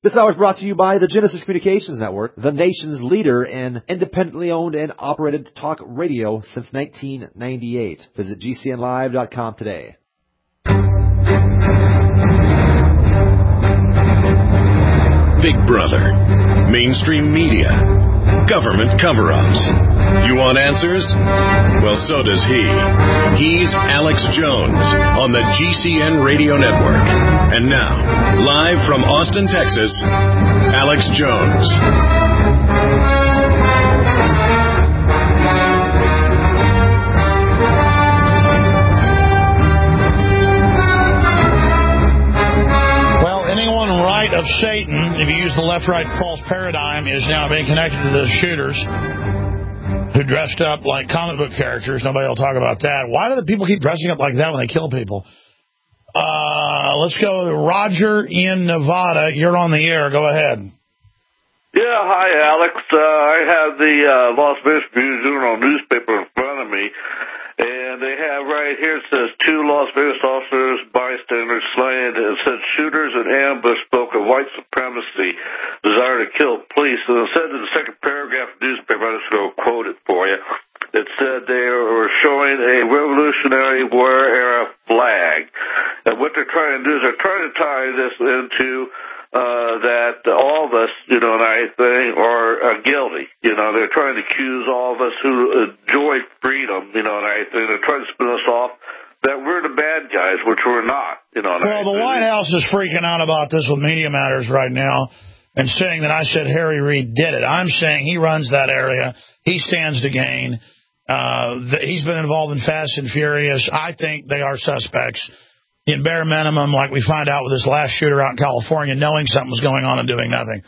This hour is brought to you by the Genesis Communications Network, the nation's leader in independently owned and operated talk radio since 1998. Visit GCNlive.com today. Big Brother, mainstream media, government cover-ups. You want answers? Well, so does he. He's Alex Jones on the GCN Radio Network. And now, live from Austin, Texas, Alex Jones. Of Satan, if you use the left-right false paradigm, is now being connected to the shooters who dressed up like comic book characters. Nobody will talk about that. Why do the people keep dressing up like that when they kill people? Let's go to Roger in Nevada. You're on the air. Go ahead. Yeah, hi, Alex. I have the Las Vegas News-Journal newspaper in front of me. And they have right here, it says, 2 Las Vegas officers, bystanders slain. It says shooters in ambush spoke of white supremacy, desire to kill police. And it said in the second paragraph of the newspaper, I'm just going to quote it for you. It said they were showing a Revolutionary War era flag. And what they're trying to do is they're trying to tie this into that all of us, and I think, are guilty. They're trying to accuse all of us who enjoy freedom, and I think they're trying to spin us off that we're the bad guys, which we're not. Well, the White House is freaking out about this with Media Matters right now and saying that I said Harry Reid did it. I'm saying he runs that area. He stands to gain. He's been involved in Fast and Furious. I think they are suspects. In bare minimum, like we find out with this last shooter out in California, knowing something was going on and doing nothing.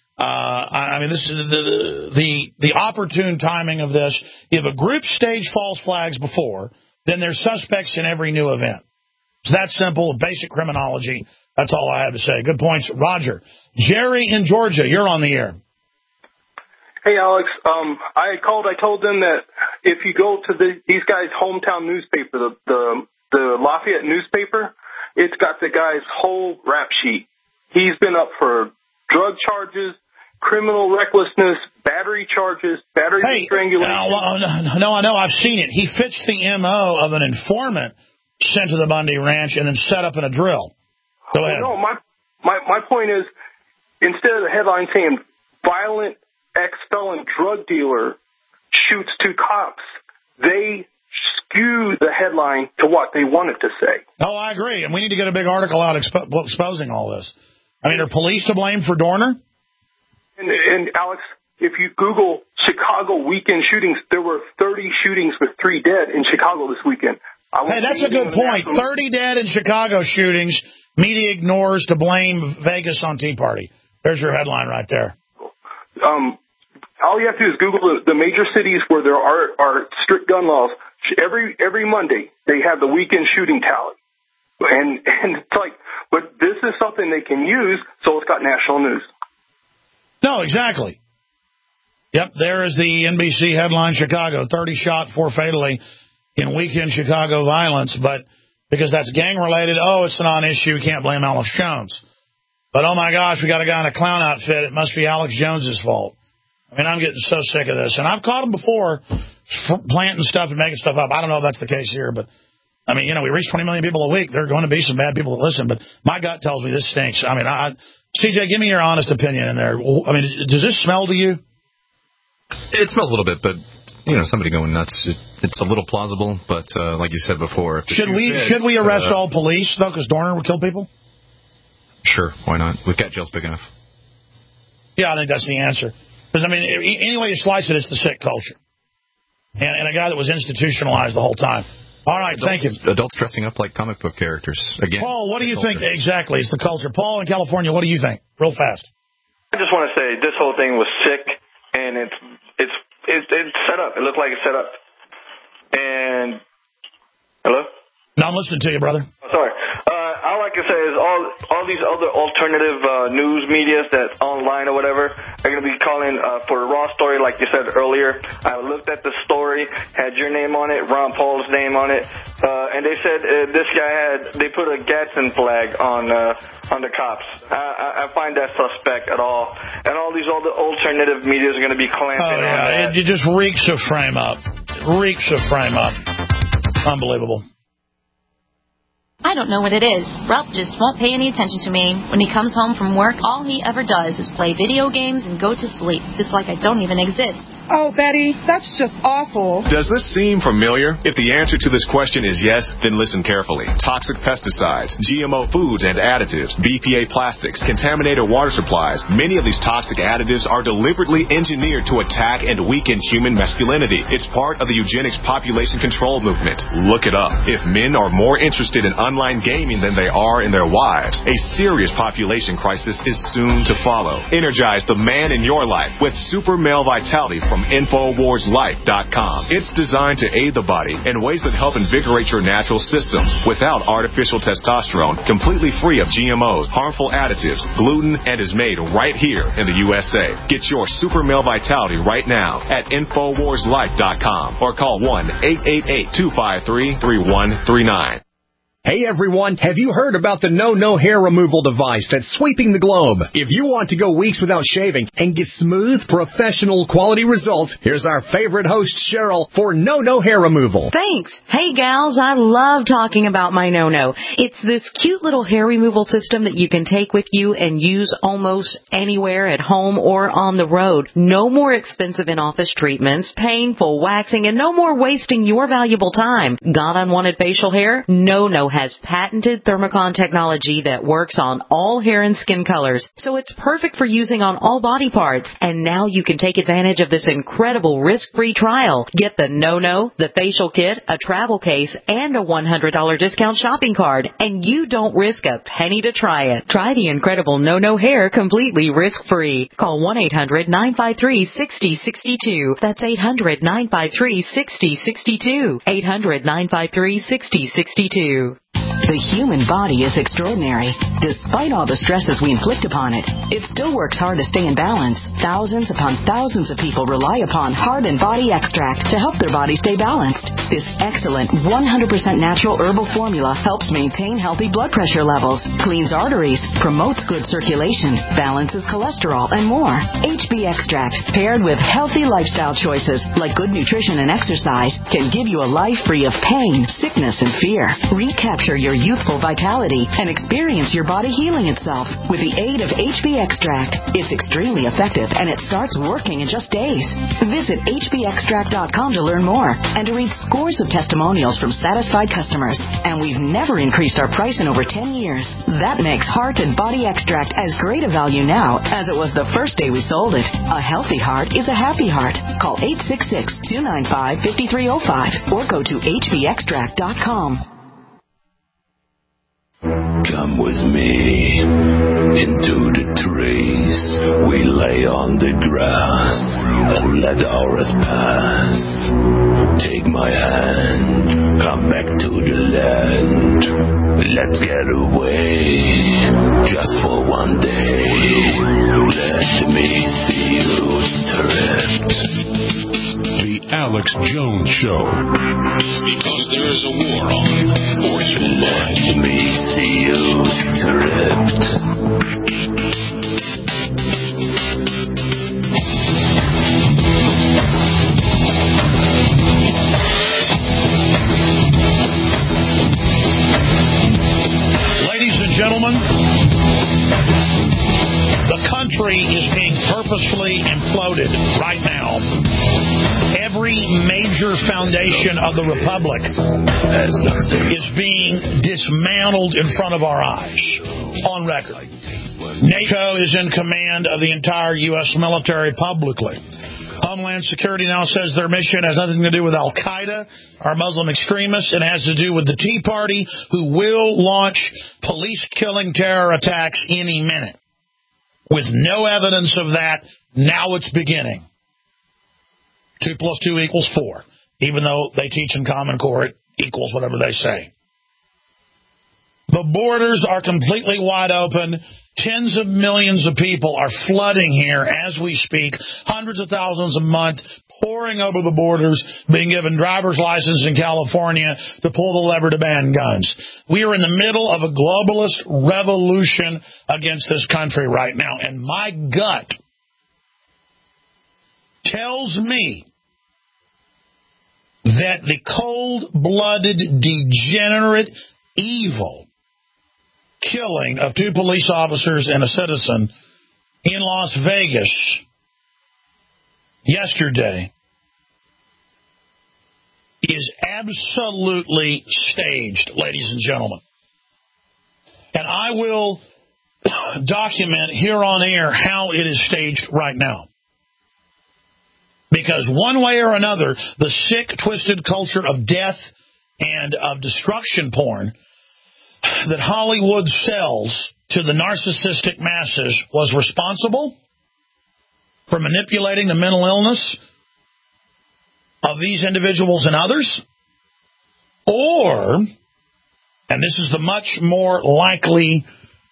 I mean, this is the opportune timing of this. If a group staged false flags before, then there's suspects in every new event. It's that simple, basic criminology. That's all I have to say. Good points, Roger. Jerry in Georgia, you're on the air. Hey, Alex. I called. I told them that if you go to these guys' hometown newspaper, the Lafayette newspaper, it's got the guy's whole rap sheet. He's been up for drug charges, criminal recklessness, battery charges, battery strangulation. No, I know. I've seen it. He fits the M.O. of an informant sent to the Bundy Ranch and then set up in a drill. Go ahead. No, my point is, instead of the headline saying, violent ex-felon drug dealer shoots 2 cops, they skew the headline to what they want it to say. Oh, I agree. And we need to get a big article out exposing all this. I mean, are police to blame for Dorner? And Alex, if you Google Chicago weekend shootings, there were 30 shootings with 3 dead in Chicago this weekend. Hey, that's a good point. 30 dead in Chicago shootings. Media ignores to blame Vegas on Tea Party. There's your headline right there. All you have to do is Google the major cities where there are strict gun laws. Every Monday, they have the weekend shooting tally. And it's like, but this is something they can use, so it's got national news. No, exactly. Yep, there is the NBC headline, Chicago, 30 shot, 4 fatally in weekend Chicago violence. But because that's gang-related, it's a non-issue, can't blame Alex Jones. But, oh, my gosh, we got a guy in a clown outfit. It must be Alex Jones's fault. I mean, I'm getting so sick of this. And I've caught him before planting stuff and making stuff up. I don't know if that's the case here, but, I mean, we reach 20 million people a week. There are going to be some bad people that listen, but my gut tells me this stinks. I mean, CJ, give me your honest opinion in there. I mean, does this smell to you? It smells a little bit, but, somebody going nuts, it's a little plausible, but like you said before. Should we arrest all police, though, because Dorner would kill people? Sure, why not? We've got jails big enough. Yeah, I think that's the answer. Because, I mean, any way you slice it, it's the sick culture. And a guy that was institutionalized the whole time. All right, thank you. Adults dressing up like comic book characters. Again, Paul, what do you think? Exactly, it's the culture. Paul in California, what do you think? Real fast. I just want to say this whole thing was sick, and it's set up. It looked like it's set up. And hello? No, I'm listening to you, brother. Oh, sorry. I like I can say is all these other alternative news medias that's online or whatever are going to be calling for a raw story, like you said earlier. I looked at the story, had your name on it, Ron Paul's name on it, and they said this guy they put a Gadsden flag on the cops. I find that suspect at all. And all these other alternative media is going to be clamping on that. It just reeks of frame up. Reeks of frame up. Unbelievable. I don't know what it is. Ralph just won't pay any attention to me. When he comes home from work, all he ever does is play video games and go to sleep. It's like I don't even exist. Oh, Betty, that's just awful. Does this seem familiar? If the answer to this question is yes, then listen carefully. Toxic pesticides, GMO foods and additives, BPA plastics, contaminated water supplies. Many of these toxic additives are deliberately engineered to attack and weaken human masculinity. It's part of the eugenics population control movement. Look it up. If men are more interested in online gaming than they are in their wives, a serious population crisis is soon to follow. Energize the man in your life with Super Male Vitality from InfoWarsLife.com. It's designed to aid the body in ways that help invigorate your natural systems without artificial testosterone, completely free of GMOs, harmful additives, gluten, and is made right here in the USA. Get your Super Male Vitality right now at InfoWarsLife.com or call 1-888-253-3139. Hey everyone, have you heard about the No hair removal device that's sweeping the globe? If you want to go weeks without shaving and get smooth, professional quality results, here's our favorite host, Cheryl, for No hair removal. Thanks. Hey gals, I love talking about my No. It's this cute little hair removal system that you can take with you and use almost anywhere at home or on the road. No more expensive in-office treatments, painful waxing, and no more wasting your valuable time. Got unwanted facial hair? No has patented Thermocon technology that works on all hair and skin colors, so it's perfect for using on all body parts. And now you can take advantage of this incredible risk-free trial. Get the No, the facial kit, a travel case, and a $100 discount shopping card, and you don't risk a penny to try it. Try the incredible No hair completely risk-free. Call 1-800-953-6062. That's 800-953-6062. 800-953-6062. The human body is extraordinary. Despite all the stresses we inflict upon it, it still works hard to stay in balance. Thousands upon thousands of people rely upon Heart and Body Extract to help their body stay balanced. This excellent 100% natural herbal formula helps maintain healthy blood pressure levels, cleans arteries, promotes good circulation, balances cholesterol, and more. HB Extract, paired with healthy lifestyle choices like good nutrition and exercise, can give you a life free of pain, sickness, and fear. Recapture your youthful vitality and experience your body healing itself with the aid of HB Extract. It's extremely effective and it starts working in just days. Visit hbextract.com to learn more and to read scores of testimonials from satisfied customers. And we've never increased our price in over 10 years. That makes Heart and Body Extract as great a value now as it was the first day we sold it. A healthy heart is a happy heart. Call 866-295-5305 or go to hbextract.com. Come with me into the trees. We lay on the grass and let hours pass. Take my hand, come back to the land. Let's get away, just for one day. Let me see you stripped. The Alex Jones Show. Because there is a war on for your Let me see you stripped. Ladies and gentlemen, the country is being purposefully imploded right now. Every major foundation of the Republic is being dismantled in front of our eyes, on record. NATO is in command of the entire U.S. military publicly. Homeland Security now says their mission has nothing to do with Al-Qaeda or Muslim extremists. It has to do with the Tea Party, who will launch police-killing terror attacks any minute. With no evidence of that, now it's beginning. 2 + 2 = 4. Even though they teach in Common Core, it equals whatever they say. The borders are completely wide open. Tens of millions of people are flooding here as we speak. Hundreds of thousands a month pouring over the borders, being given driver's license in California to pull the lever to ban guns. We are in the middle of a globalist revolution against this country right now. And my gut tells me that the cold-blooded, degenerate, evil killing of 2 police officers and a citizen in Las Vegas yesterday is absolutely staged, ladies and gentlemen. And I will document here on air how it is staged right now. Because one way or another, the sick, twisted culture of death and of destruction porn that Hollywood sells to the narcissistic masses was responsible for manipulating the mental illness of these individuals and others, or, and this is the much more likely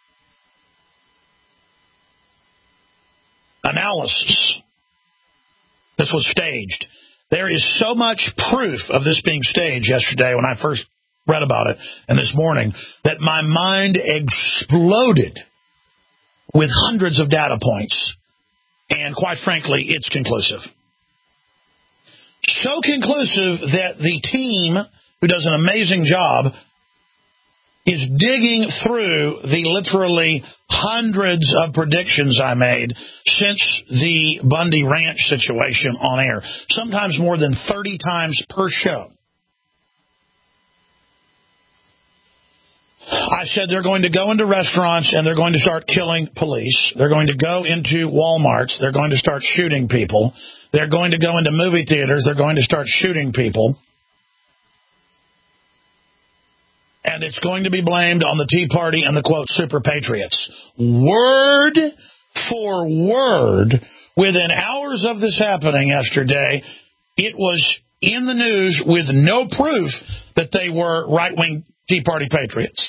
analysis, this was staged. There is so much proof of this being staged yesterday when I first read about it, and this morning, that my mind exploded with hundreds of data points. And quite frankly, it's conclusive. So conclusive that the team, who does an amazing job, is digging through the literally hundreds of predictions I made since the Bundy Ranch situation on air, sometimes more than 30 times per show. I said they're going to go into restaurants and they're going to start killing police. They're going to go into Walmarts. They're going to start shooting people. They're going to go into movie theaters. They're going to start shooting people. And it's going to be blamed on the Tea Party and the, quote, super patriots. Word for word, within hours of this happening yesterday, it was in the news with no proof that they were right-wing Tea Party patriots.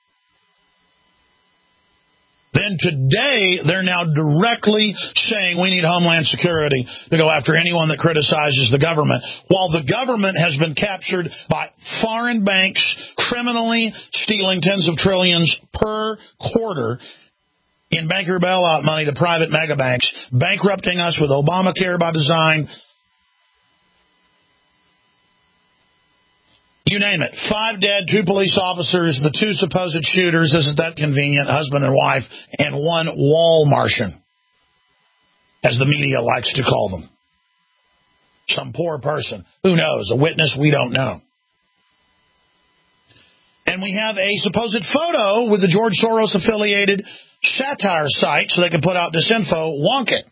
Then today, they're now directly saying we need Homeland Security to go after anyone that criticizes the government, while the government has been captured by foreign banks, criminally stealing tens of trillions per quarter in banker bailout money to private mega banks, bankrupting us with Obamacare by design. You name it. 5 dead, 2 police officers, the 2 supposed shooters, isn't that convenient, husband and wife, and 1 wall Martian, as the media likes to call them. Some poor person. Who knows? A witness? We don't know. And we have a supposed photo with the George Soros-affiliated satire site so they can put out disinfo, wonk it.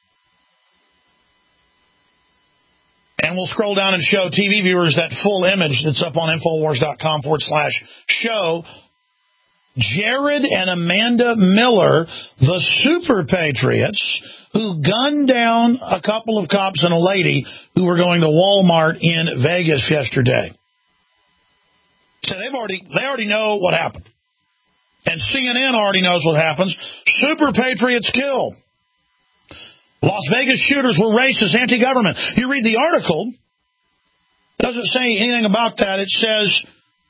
And we'll scroll down and show TV viewers that full image that's up on Infowars.com/show. Jared and Amanda Miller, the super patriots, who gunned down a couple of cops and a lady who were going to Walmart in Vegas yesterday. So they already know what happened. And CNN already knows what happens. Super patriots kill. Las Vegas shooters were racist, anti-government. You read the article, it doesn't say anything about that. It says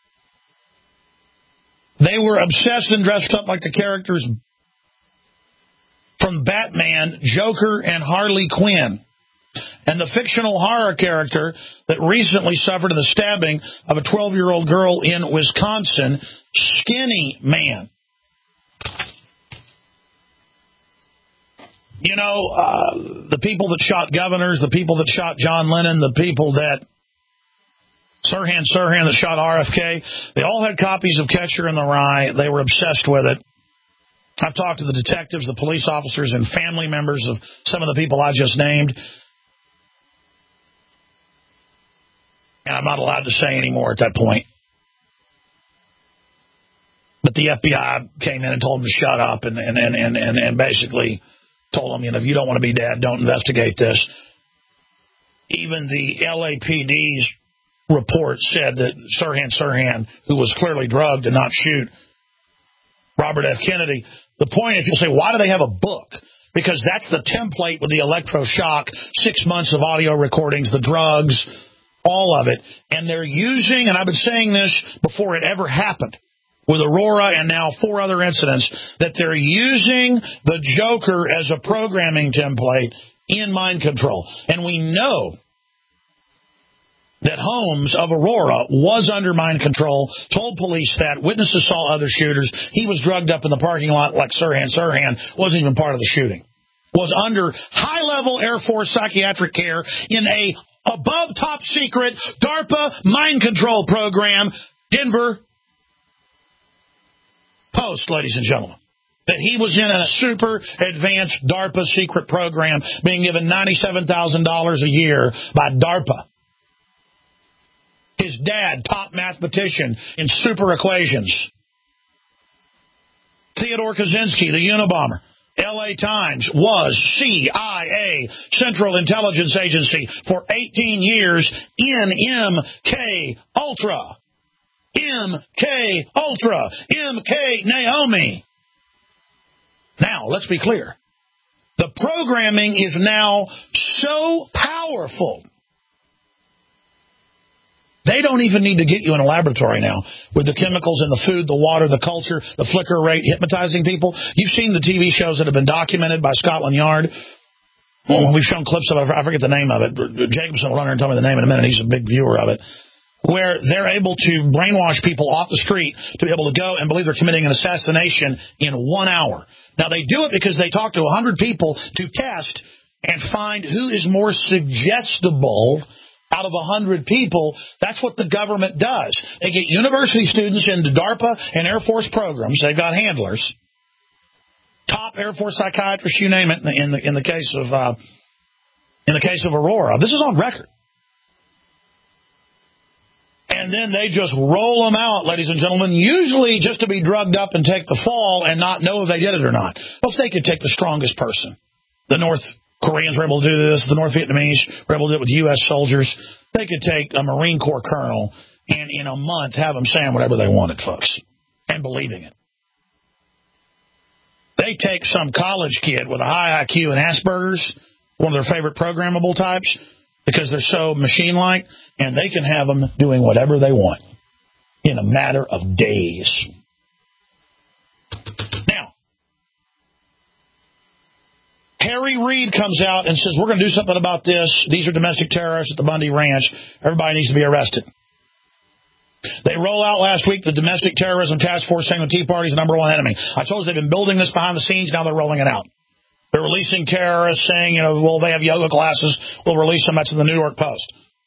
they were obsessed and dressed up like the characters from Batman, Joker, and Harley Quinn. And the fictional horror character that recently suffered the stabbing of a 12-year-old girl in Wisconsin, Skinny Man. You know, the people that shot governors, the people that shot John Lennon, the people that Sirhan that shot RFK, they all had copies of Catcher in the Rye. They were obsessed with it. I've talked to the detectives, the police officers, and family members of some of the people I just named. And I'm not allowed to say any more at that point. But the FBI came in and told them to shut up and basically told them, if you don't want to be dead, don't investigate this. Even the LAPD's report said that Sirhan, who was clearly drugged and not shoot, Robert F. Kennedy. The point is, you'll say, why do they have a book? Because that's the template with the electroshock, 6 months of audio recordings, the drugs, all of it. And they're using, and I've been saying this before it ever happened, with Aurora and now 4 other incidents, that they're using the Joker as a programming template in mind control. And we know that Holmes of Aurora was under mind control, told police that, witnesses saw other shooters. He was drugged up in the parking lot like Sirhan. Sirhan wasn't even part of the shooting. Was under high-level Air Force psychiatric care in a above top secret DARPA mind control program. Denver Post, ladies and gentlemen. That he was in a super advanced DARPA secret program being given $97,000 a year by DARPA. His dad, top mathematician in super equations. Theodore Kaczynski, the Unabomber. L.A. Times was CIA, Central Intelligence Agency, for 18 years in MK Ultra. MK Ultra. MK Naomi. Now, let's be clear. The programming is now so powerful. They don't even need to get you in a laboratory now with the chemicals in the food, the water, the culture, the flicker rate, hypnotizing people. You've seen the TV shows that have been documented by Scotland Yard. Well, we've shown clips of it. I forget the name of it. Jacobson will run here and tell me the name in a minute. He's a big viewer of it. Where they're able to brainwash people off the street to be able to go and believe they're committing an assassination in 1 hour. Now, they do it because they talk to 100 people to test and find who is more suggestible out of 100 people. That's what the government does. They get university students into DARPA and Air Force programs. They've got handlers, top Air Force psychiatrists, you name it. In the case of Aurora, this is on record. And then they just roll them out, ladies and gentlemen, usually just to be drugged up and take the fall and not know if they did it or not. Folks, they could take the strongest person. The North Koreans were able to do this. The North Vietnamese were able to do it with U.S. soldiers. They could take a Marine Corps colonel and in a month have them saying whatever they wanted, folks, and believing it. They take some college kid with a high IQ and Asperger's, one of their favorite programmable types, because they're so machine-like, and they can have them doing whatever they want in a matter of days. Now, Harry Reid comes out and says, we're going to do something about this. These are domestic terrorists at the Bundy Ranch. Everybody needs to be arrested. They roll out last week the Domestic Terrorism Task Force saying the Tea Party is the number one enemy. I told you they've been building this behind the scenes. Now they're rolling it out. They're releasing terrorists saying, well, they have yoga classes. We'll release them. That's in the New York Post.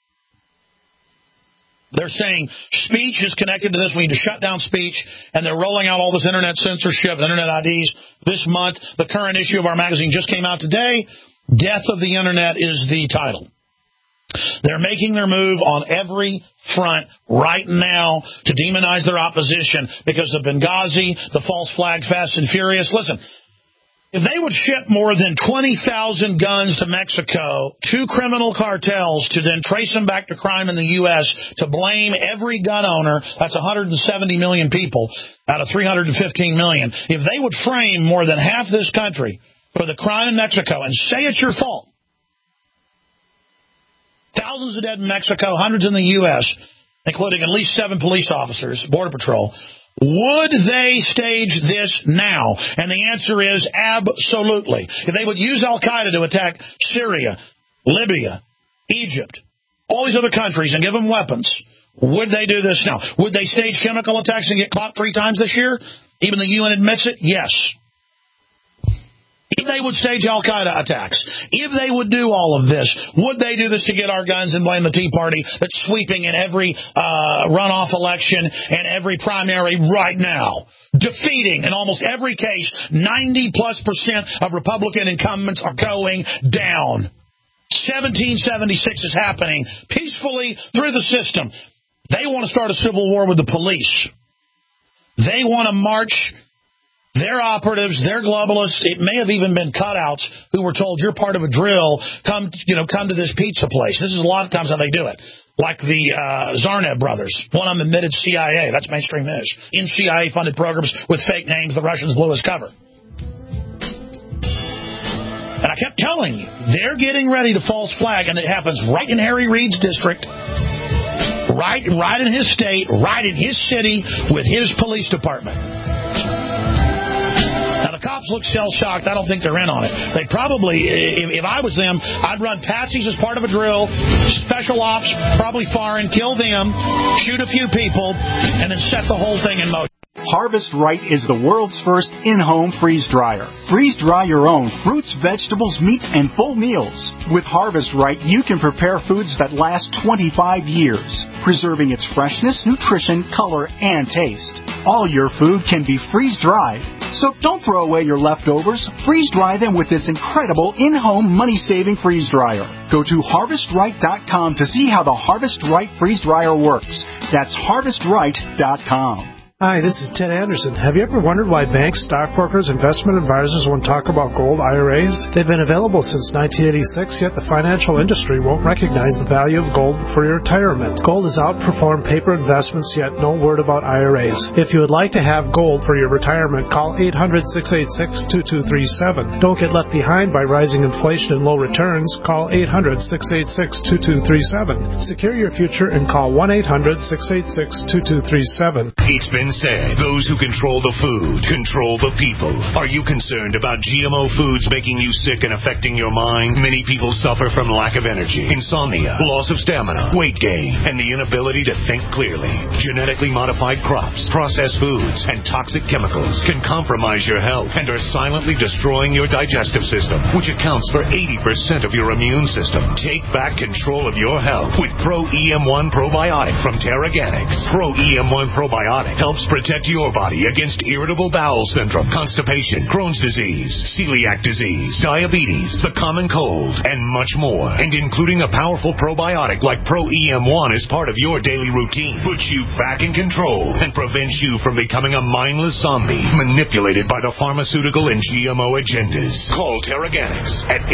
They're saying speech is connected to this. We need to shut down speech. And they're rolling out all this internet censorship, internet IDs this month. The current issue of our magazine just came out today. Death of the Internet is the title. They're making their move on every front right now to demonize their opposition because of Benghazi, the false flag, Fast and Furious. Listen. If they would ship more than 20,000 guns to Mexico, to criminal cartels, to then trace them back to crime in the U.S., to blame every gun owner, that's 170 million people out of 315 million. If they would frame more than half this country for the crime in Mexico and say it's your fault, thousands of dead in Mexico, hundreds in the U.S., including at least 7 police officers, Border Patrol, would they stage this now? And the answer is absolutely. If they would use Al-Qaeda to attack Syria, Libya, Egypt, all these other countries and give them weapons, would they do this now? Would they stage chemical attacks and get caught 3 times this year? Even the UN admits it? Yes. If they would stage Al-Qaeda attacks, if they would do all of this, would they do this to get our guns and blame the Tea Party that's sweeping in every runoff election and every primary right now, defeating in almost every case 90+% of Republican incumbents are going down. 1776 is happening peacefully through the system. They want to start a civil war with the police. They want to march They're operatives. They're globalists. It may have even been cutouts who were told, you're part of a drill. Come to this pizza place. This is a lot of times how they do it. Like the Zarnev brothers. One of them admitted CIA. That's mainstream news. In CIA-funded programs with fake names the Russians blew as cover. And I kept telling you, they're getting ready to false flag, and it happens right in Harry Reid's district, right in his state, right in his city, with his police department. Now, the cops look shell-shocked. I don't think they're in on it. They probably, if I was them, I'd run patsies as part of a drill, special ops, probably foreign, kill them, shoot a few people, and then set the whole thing in motion. Harvest Right is the world's first in-home freeze dryer. Freeze dry your own fruits, vegetables, meats, and full meals. With Harvest Right, you can prepare foods that last 25 years, preserving its freshness, nutrition, color, and taste. All your food can be freeze-dried. So don't throw away your leftovers. Freeze-dry them with this incredible in-home money-saving freeze dryer. Go to HarvestRight.com to see how the Harvest Right freeze dryer works. That's HarvestRight.com. Hi, this is Ted Anderson. Have you ever wondered why banks, stockbrokers, investment advisors won't talk about gold IRAs? They've been available since 1986, yet the financial industry won't recognize the value of gold for your retirement. Gold has outperformed paper investments, yet no word about IRAs. If you would like to have gold for your retirement, call 800-686-2237. Don't get left behind by rising inflation and low returns. Call 800-686-2237. Secure your future and call 1-800-686-2237. It's been said, those who control the food control the people. Are you concerned about GMO foods making you sick and affecting your mind? Many people suffer from lack of energy, insomnia, loss of stamina, weight gain, and the inability to think clearly. Genetically modified crops, processed foods, and toxic chemicals can compromise your health and are silently destroying your digestive system, which accounts for 80% of your immune system. Take back control of your health with Pro EM1 Probiotic from Terraganics. Pro EM1 Probiotic helps protect your body against irritable bowel syndrome, constipation, Crohn's disease, celiac disease, diabetes, the common cold, and much more. And including a powerful probiotic like Pro EM1 is part of your daily routine, puts you back in control and prevents you from becoming a mindless zombie manipulated by the pharmaceutical and GMO agendas. Call Terraganics at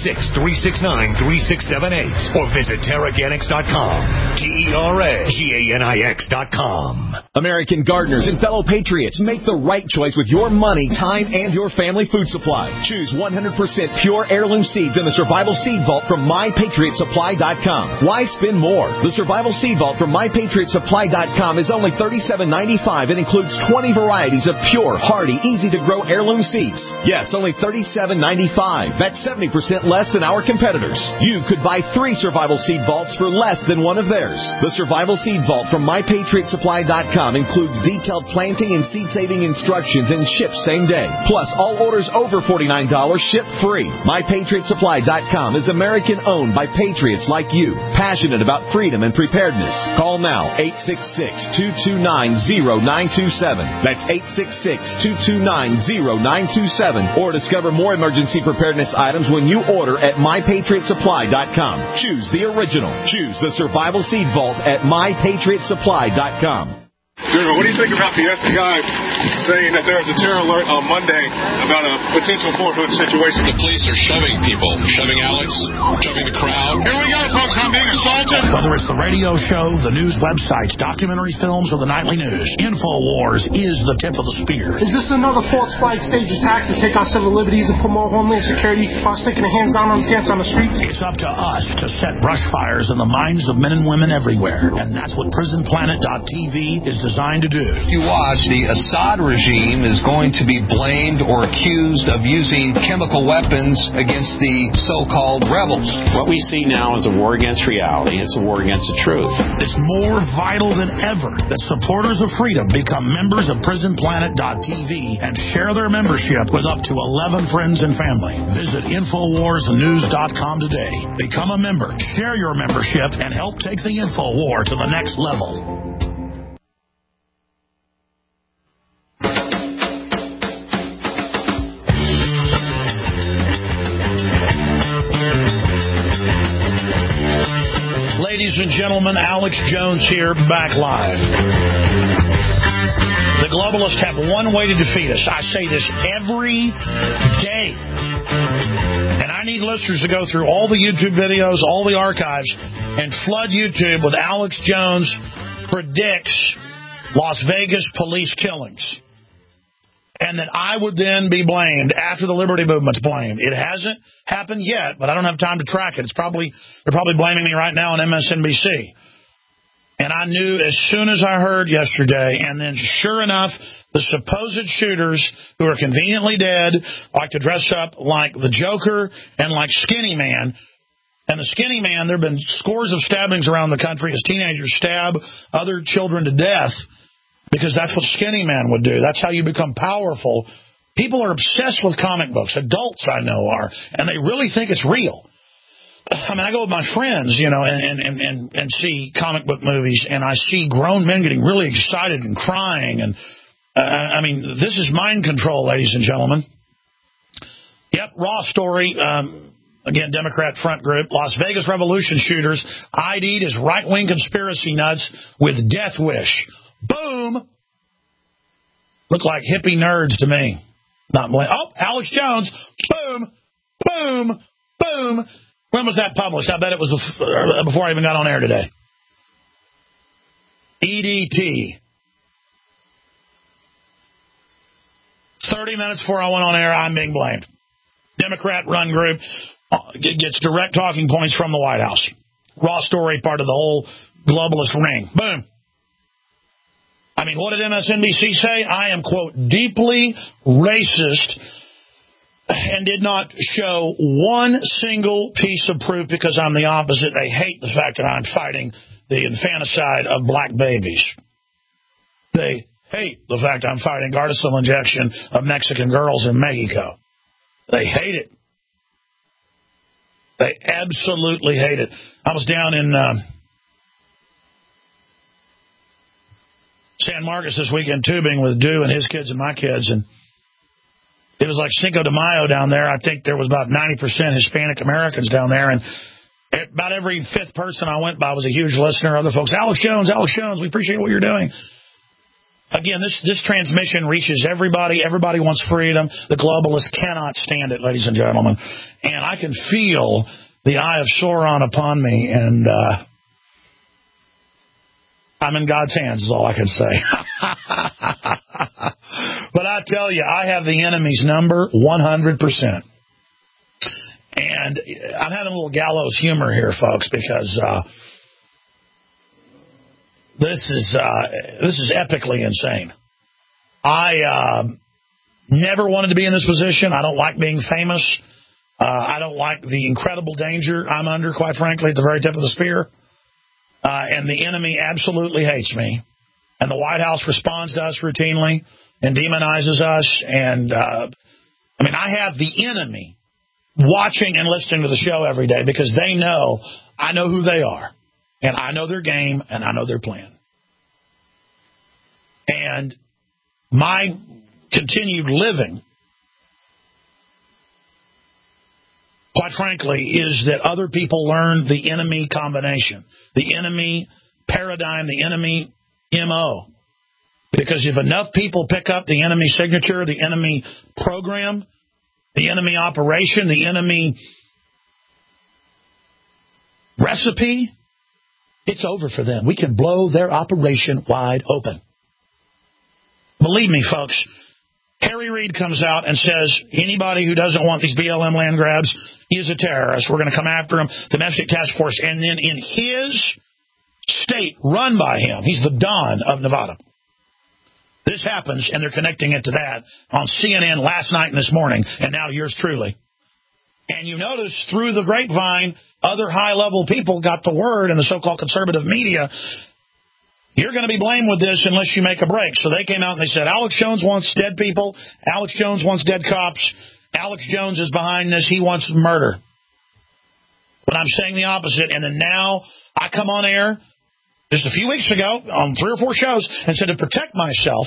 866-369-3678 or visit Terraganics.com. Terraganix.com. American gardeners and fellow patriots, make the right choice with your money, time, and your family food supply. Choose 100% pure heirloom seeds in the Survival Seed Vault from MyPatriotSupply.com. Why spend more? The Survival Seed Vault from MyPatriotSupply.com is only $37.95 and includes 20 varieties of pure, hardy, easy-to-grow heirloom seeds. Yes, only $37.95. That's 70% less than our competitors. You could buy 3 Survival Seed Vaults for less than one of theirs. The Survival Seed Vault from MyPatriotSupply.com includes detailed planting and seed-saving instructions and ships same day. Plus, all orders over $49 ship free. MyPatriotSupply.com is American-owned by patriots like you, passionate about freedom and preparedness. Call now, 866-229-0927. That's 866-229-0927. Or discover more emergency preparedness items when you order at MyPatriotSupply.com. Choose the original. Choose the Survival Seed Vault at MyPatriotSupply.com. General, what do you think about the FBI saying that there was a terror alert on Monday about a potential Fort Hood situation? The police are shoving people, shoving Alex, shoving the crowd. Here we go, folks. I'm being assaulted. Whether it's the radio show, the news websites, documentary films, or the nightly news, InfoWars is the tip of the spear. Is this another false flag stage attack to take our civil liberties and put more homeland security while sticking their hands down on cats on the streets? It's up to us to set brush fires in the minds of men and women everywhere, and that's what PrisonPlanet.tv is designed to do. If you watch, the Assad regime is going to be blamed or accused of using chemical weapons against the so-called rebels. What we see now is a war against reality. It's a war against the truth. It's more vital than ever that supporters of freedom become members of PrisonPlanet.tv and share their membership with up to 11 friends and family. Visit InfoWarsNews.com today. Become a member, share your membership, and help take the InfoWar to the next level. Ladies and gentlemen, Alex Jones here, back live. The globalists have one way to defeat us. I say this every day. And I need listeners to go through all the YouTube videos, all the archives, and flood YouTube with Alex Jones predicts Las Vegas police killings. And that I would then be blamed after the Liberty Movement's blamed. It hasn't happened yet, but I don't have time to track it. They're probably blaming me right now on MSNBC. And I knew as soon as I heard yesterday, and then sure enough, the supposed shooters who are conveniently dead like to dress up like the Joker and like Skinny Man. And the Skinny Man, there have been scores of stabbings around the country as teenagers stab other children to death because that's what Skinny Man would do. That's how you become powerful. People are obsessed with comic books. Adults I know are, and they really think it's real. I mean, I go with my friends, you know, and see comic book movies, and I see grown men getting really excited and crying. And, I mean, this is mind control, ladies and gentlemen. Yep, raw story. Again, Democrat front group. Las Vegas Revolution shooters ID'd as right-wing conspiracy nuts with death wish. Boom! Look like hippie nerds to me. Not blame. Oh, Alex Jones. Boom! Boom! Boom! When was that published? I bet it was before I even got on air today. EDT. 30 minutes before I went on air, I'm being blamed. Democrat-run group gets direct talking points from the White House. Raw story, part of the whole globalist ring. Boom. I mean, what did MSNBC say? I am, quote, deeply racist and did not show one single piece of proof because I'm the opposite. They hate the fact that I'm fighting the infanticide of black babies. They hate the fact I'm fighting Gardasil injection of Mexican girls in Mexico. They hate it. They absolutely hate it. I was down in San Marcos this weekend tubing with Dew and his kids and my kids, and it was like Cinco de Mayo down there. I think there was about 90% Hispanic Americans down there, and about every fifth person I went by was a huge listener. Other folks, Alex Jones, we appreciate what you're doing. Again, this transmission reaches everybody. Everybody wants freedom. The globalists cannot stand it, ladies and gentlemen. And I can feel the eye of Sauron upon me, and I'm in God's hands is all I can say. But I tell you, I have the enemy's number 100%. And I'm having a little gallows humor here, folks, because this is epically insane. I never wanted to be in this position. I don't like being famous. I don't like the incredible danger I'm under, quite frankly, at the very tip of the spear. And the enemy absolutely hates me. And the White House responds to us routinely and demonizes us. And, I have the enemy watching and listening to the show every day because they know I know who they are. And I know their game, and I know their plan. And my continued living, quite frankly, is that other people learn the enemy combination, the enemy paradigm, the enemy MO. Because if enough people pick up the enemy signature, the enemy program, the enemy operation, the enemy recipe, it's over for them. We can blow their operation wide open. Believe me, folks, Harry Reid comes out and says anybody who doesn't want these BLM land grabs is a terrorist. We're going to come after him, domestic task force. And then in his state run by him, he's the Don of Nevada. This happens, and they're connecting it to that on CNN last night and this morning, and now yours truly. And you notice through the grapevine, other high-level people got the word in the so-called conservative media, you're going to be blamed with this unless you make a break. So they came out and they said, Alex Jones wants dead people. Alex Jones wants dead cops. Alex Jones is behind this. He wants murder. But I'm saying the opposite. And then now I come on air just a few weeks ago on 3 or 4 shows and said to protect myself,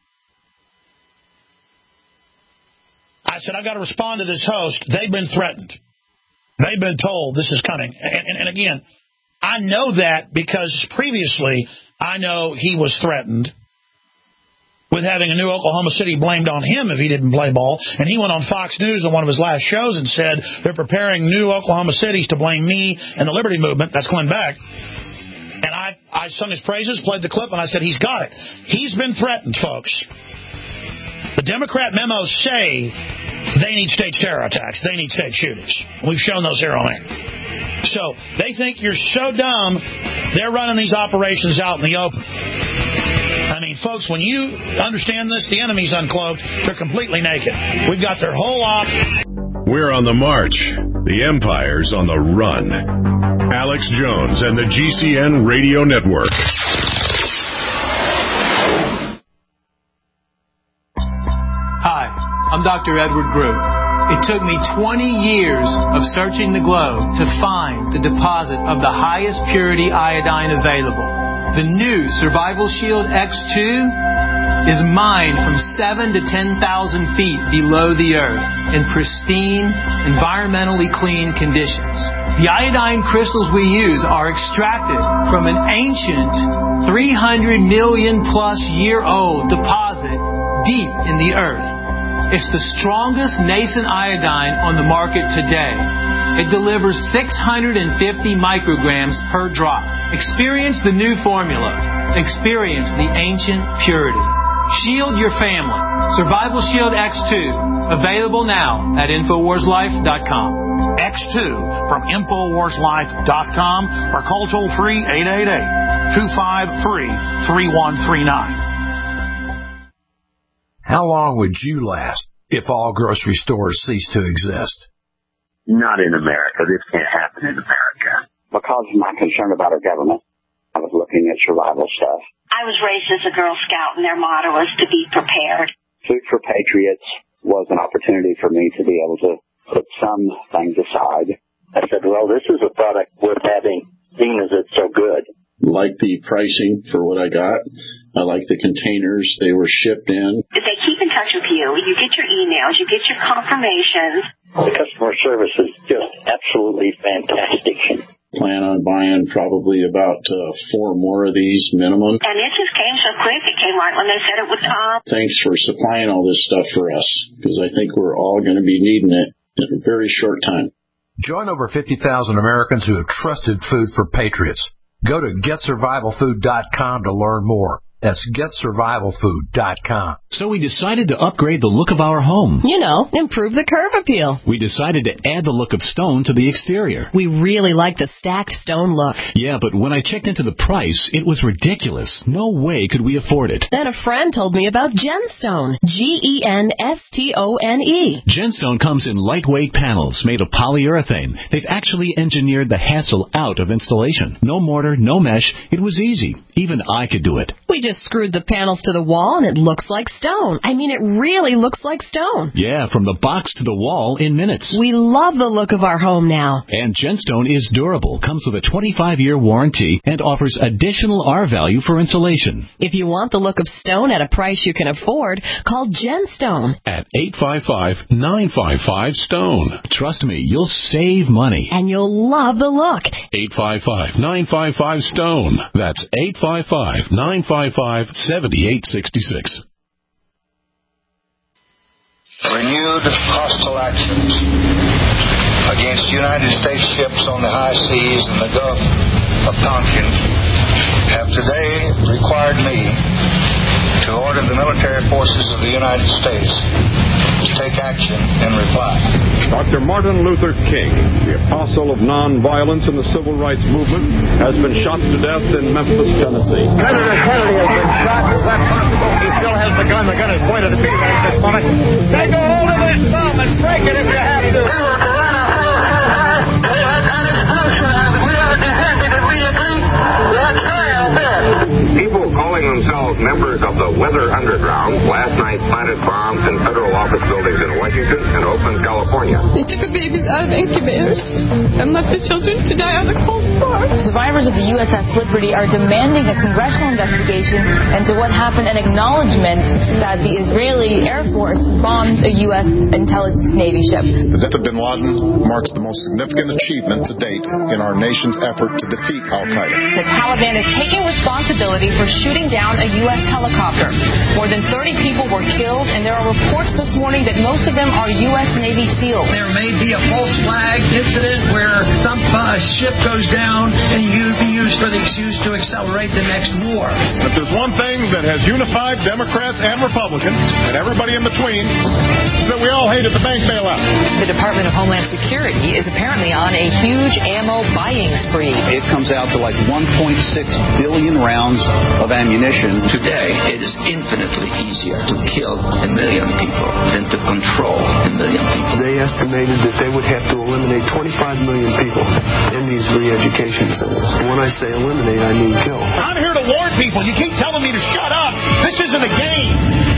I said, I've got to respond to this host. They've been threatened. They've been told this is coming. And again, I know that because previously I know he was threatened. with having a new Oklahoma City blamed on him if he didn't play ball. And he went on Fox News on one of his last shows and said they're preparing new Oklahoma cities to blame me and the Liberty Movement. That's Glenn Beck. And I sung his praises, played the clip, and I said, he's got it. He's been threatened, folks. The Democrat memos say they need state terror attacks. They need state shootings. We've shown those here on air. So they think you're so dumb, they're running these operations out in the open. I mean, folks, when you understand this, the enemy's uncloaked. They're completely naked. We've got their whole op. We're on the march. The Empire's on the run. Alex Jones and the GCN Radio Network. Hi, I'm Dr. Edward Groot. It took me 20 years of searching the globe to find the deposit of the highest purity iodine available. The new Survival Shield X2 is mined from 7,000 to 10,000 feet below the earth in pristine, environmentally clean conditions. The iodine crystals we use are extracted from an ancient 300 million plus year old deposit deep in the earth. It's the strongest nascent iodine on the market today. It delivers 650 micrograms per drop. Experience the new formula. Experience the ancient purity. Shield your family. Survival Shield X2. Available now at InfoWarsLife.com. X2 from InfoWarsLife.com or call toll free 888-253-3139. How long would you last if all grocery stores ceased to exist? Not in America. This can't happen in America. Because of my concern about our government, I was looking at survival stuff. I was raised as a Girl Scout, and their motto was to be prepared. Food for Patriots was an opportunity for me to be able to put some things aside. I said, well, this is a product worth having, seeing as it's so good. Like the pricing for what I got. I like the containers they were shipped in. They keep in touch with you. You get your emails. You get your confirmations. The customer service is just absolutely fantastic. Plan on buying probably about 4 more of these minimum. And it just came so quick. It came right when they said it would come. Thanks for supplying all this stuff for us, because I think we're all going to be needing it in a very short time. Join over 50,000 Americans who have trusted Food for Patriots. Go to GetSurvivalFood.com to learn more. That's GetSurvivalFood.com. So we decided to upgrade the look of our home. You know, improve the curb appeal. We decided to add the look of stone to the exterior. We really like the stacked stone look. Yeah, but when I checked into the price, it was ridiculous. No way could we afford it. Then a friend told me about Genstone. Genstone. Genstone comes in lightweight panels made of polyurethane. They've actually engineered the hassle out of installation. No mortar, no mesh. It was easy. Even I could do it. We just screwed the panels to the wall and it looks like stone. I mean, it really looks like stone. Yeah, from the box to the wall in minutes. We love the look of our home now. And Genstone is durable, comes with a 25-year warranty, and offers additional R value for insulation. If you want the look of stone at a price you can afford, call Genstone. At 855-955-STONE. Trust me, you'll save money. And you'll love the look. 855-955-STONE. That's 855-955-7866. Renewed hostile actions against United States ships on the high seas and the Gulf of Tonkin have today required me to order the military forces of the United States to take action in reply. Dr. Martin Luther King, the apostle of nonviolence in the civil rights movement, has been shot to death in Memphis, Tennessee. Senator Kennedy has been shot. Is that possible? He still has the gun. The gun is pointed at me right at this moment. Take a hold of his thumb and break it if you have to. We were people calling themselves members of the Weather Underground last night planted bombs in federal office buildings in Washington and Oakland, California. They took a babies out of incubators and left the children to die on the cold floor. Survivors of the USS Liberty are demanding a congressional investigation into what happened and acknowledgement that the Israeli Air Force bombed a U.S. intelligence Navy ship. The death of bin Laden marks the most significant achievement to date in our nation's effort to defeat al-Qaeda. The Taliban is taking responsibility for shooting down a U.S. helicopter. More than 30 people were killed, and there are reports this morning that most of them are U.S. Navy SEALs. There may be a false flag incident where some ship goes down and you be used for the excuse to accelerate the next war. If there's one thing that has unified Democrats and Republicans and everybody in between, is that we all hated the bank bailout. The Department of Homeland Security is apparently on a huge ammo buying spree. It comes out to like 1.6 billion rounds of ammunition. Today, it is infinitely easier to kill 1 million people than to control 1 million people. They estimated that they would have to eliminate 25 million people in these re-education centers. When I say eliminate, I mean kill. I'm here to warn people. You keep telling me to shut up. This isn't a game.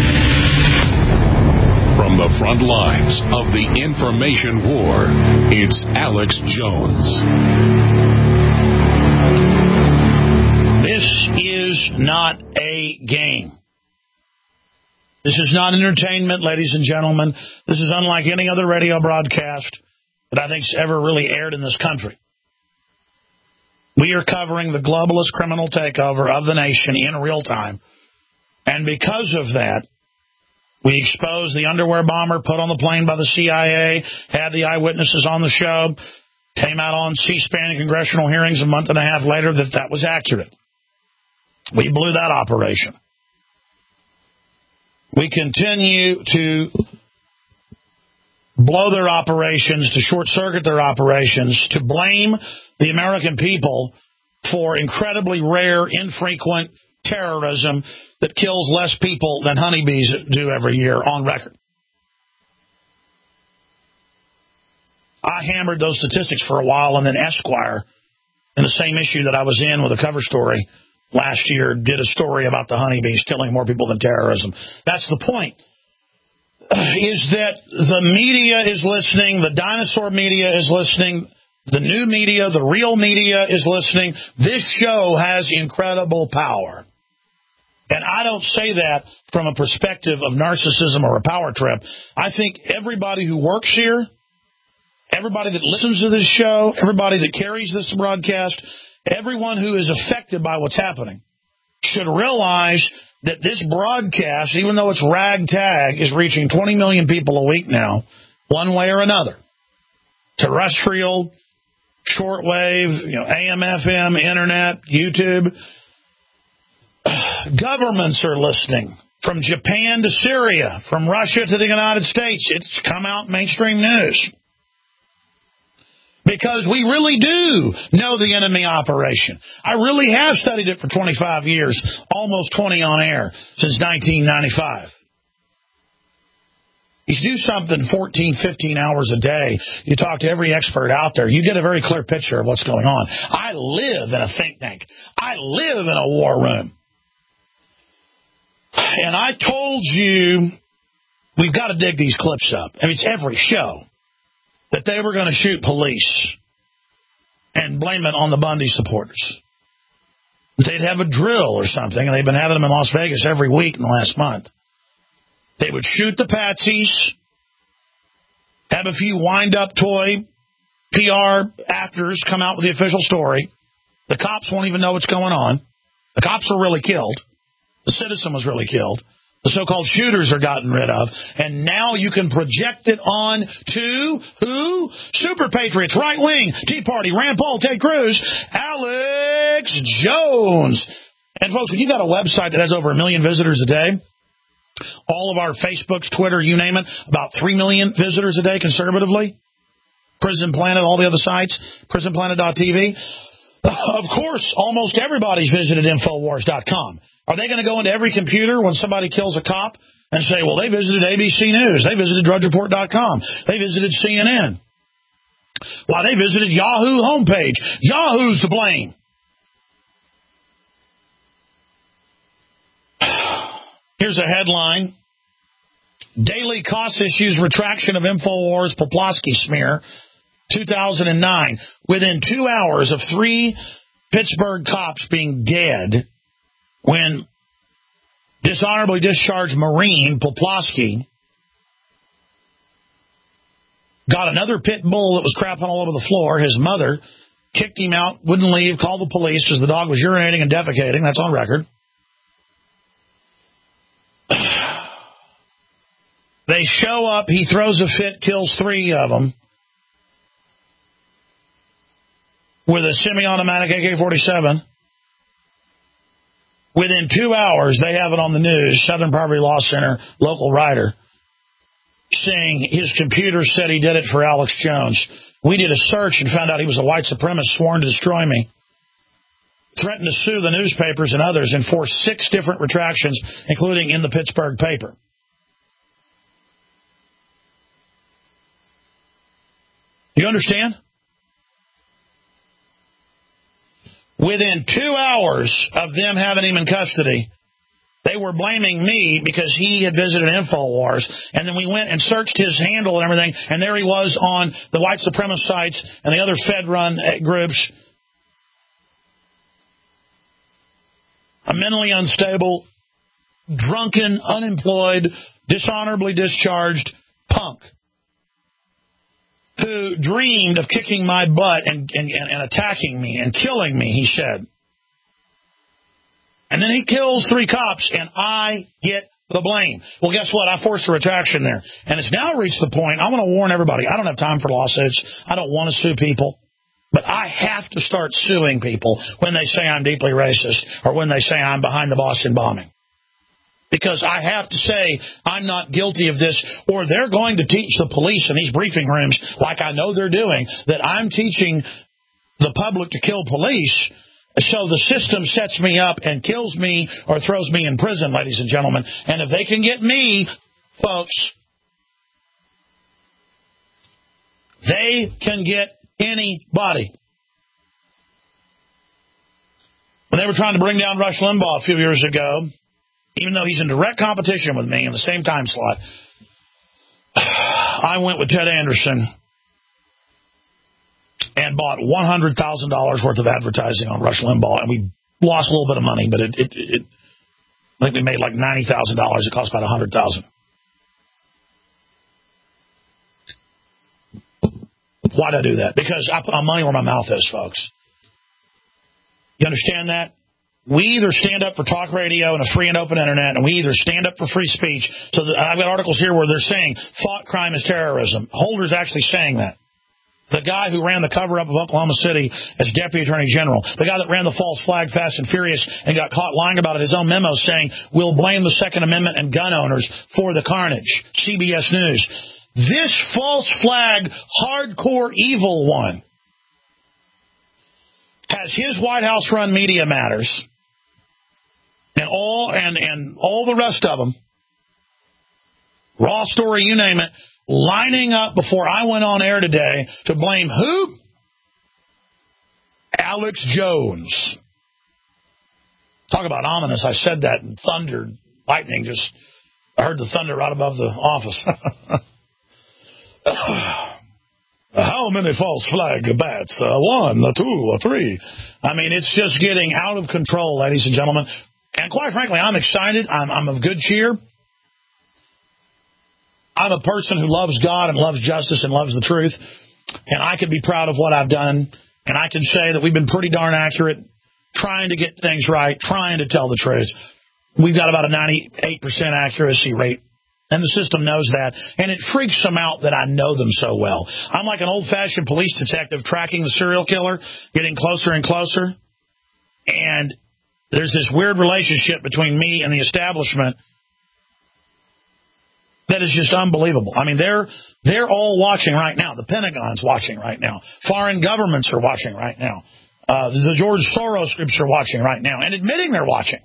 From the front lines of the information war, it's Alex Jones. This is not a game. This is not entertainment, ladies and gentlemen. This is unlike any other radio broadcast that I think's ever really aired in this country. We are covering the globalist criminal takeover of the nation in real time. And because of that, we exposed the underwear bomber put on the plane by the CIA, had the eyewitnesses on the show, came out on C-SPAN and congressional hearings a month and a half later that was accurate. We blew that operation. We continue to blow their operations, to short-circuit their operations, to blame the American people for incredibly rare, infrequent terrorism that kills less people than honeybees do every year on record. I hammered those statistics for a while, and then Esquire, in the same issue that I was in with a cover story last year, did a story about the honeybees killing more people than terrorism. That's the point, is that the media is listening, the dinosaur media is listening, the new media, the real media is listening. This show has incredible power. And I don't say that from a perspective of narcissism or a power trip. I think everybody who works here, everybody that listens to this show, everybody that carries this broadcast, everyone who is affected by what's happening should realize that this broadcast, even though it's ragtag, is reaching 20 million people a week now, one way or another. Terrestrial, shortwave, AM, FM, internet, YouTube. Governments are listening. From Japan to Syria, from Russia to the United States, it's come out mainstream news. Because we really do know the enemy operation. I really have studied it for 25 years, almost 20 on air, since 1995. You do something 14, 15 hours a day. You talk to every expert out there. You get a very clear picture of what's going on. I live in a think tank. I live in a war room. And I told you, we've got to dig these clips up. I mean, it's every show. That they were going to shoot police and blame it on the Bundy supporters. They'd have a drill or something, and they've been having them in Las Vegas every week in the last month. They would shoot the patsies, have a few wind-up toy PR actors come out with the official story. The cops won't even know what's going on. The cops were really killed. The citizen was really killed. The so-called shooters are gotten rid of. And now you can project it on to who? Super Patriots, right wing, Tea Party, Rand Paul, Ted Cruz, Alex Jones. And folks, when you got a website that has over 1 million visitors a day, all of our Facebooks, Twitter, you name it, about 3 million visitors a day conservatively, Prison Planet, all the other sites, prisonplanet.tv. Of course, almost everybody's visited Infowars.com. Are they going to go into every computer when somebody kills a cop and say, well, they visited ABC News, they visited DrudgeReport.com, they visited CNN? Why, they visited Yahoo homepage. Yahoo's to blame. Here's a headline Daily Cost Issues Retraction of InfoWars Poplawski Smear, 2009. Within 2 hours of 3 Pittsburgh cops being dead when dishonorably discharged Marine Poplawski got another pit bull that was crapping all over the floor. His mother kicked him out, wouldn't leave, called the police because the dog was urinating and defecating. That's on record. They show up, he throws a fit, kills 3 of them with a semi-automatic AK-47. Within 2 hours, they have it on the news, Southern Poverty Law Center, local writer, saying his computer said he did it for Alex Jones. We did a search and found out he was a white supremacist sworn to destroy me. Threatened to sue the newspapers and others and forced 6 different retractions, including in the Pittsburgh paper. You understand? Within 2 hours of them having him in custody, they were blaming me because he had visited InfoWars. And then we went and searched his handle and everything, and there he was on the white supremacist sites and the other Fed-run groups. A mentally unstable, drunken, unemployed, dishonorably discharged punk who dreamed of kicking my butt and attacking me and killing me, he said. And then he kills 3 cops, and I get the blame. Well, guess what? I forced a retraction there. And it's now reached the point, I want to warn everybody, I don't have time for lawsuits. I don't want to sue people. But I have to start suing people when they say I'm deeply racist or when they say I'm behind the Boston bombing. Because I have to say I'm not guilty of this, or they're going to teach the police in these briefing rooms, like I know they're doing, that I'm teaching the public to kill police, so the system sets me up and kills me or throws me in prison, ladies and gentlemen. And if they can get me, folks, they can get anybody. When they were trying to bring down Rush Limbaugh a few years ago, even though he's in direct competition with me in the same time slot, I went with Ted Anderson and bought $100,000 worth of advertising on Rush Limbaugh, and we lost a little bit of money, but I think we made like $90,000. It cost about $100,000. Why'd I do that? Because I put my money where my mouth is, folks. You understand that? We either stand up for talk radio and a free and open internet, and we either stand up for free speech. So I've got articles here where they're saying thought crime is terrorism. Holder's actually saying that. The guy who ran the cover-up of Oklahoma City as Deputy Attorney General, the guy that ran the false flag Fast and Furious and got caught lying about it, his own memo saying, we'll blame the Second Amendment and gun owners for the carnage. CBS News. This false flag, hardcore evil one, has his White House-run Media Matters and all the rest of them, Raw Story, you name it, lining up before I went on air today to blame who? Alex Jones. Talk about ominous. I said that and thunder, lightning, I heard the thunder right above the office. How many false flag bats? 1, 2, 3. I mean, it's just getting out of control, ladies and gentlemen. And quite frankly, I'm excited. I'm of good cheer. I'm a person who loves God and loves justice and loves the truth. And I can be proud of what I've done. And I can say that we've been pretty darn accurate, trying to get things right, trying to tell the truth. We've got about a 98% accuracy rate. And the system knows that. And it freaks them out that I know them so well. I'm like an old-fashioned police detective tracking the serial killer, getting closer and closer. And there's this weird relationship between me and the establishment that is just unbelievable. I mean, they're all watching right now. The Pentagon's watching right now. Foreign governments are watching right now. The George Soros groups are watching right now and admitting they're watching.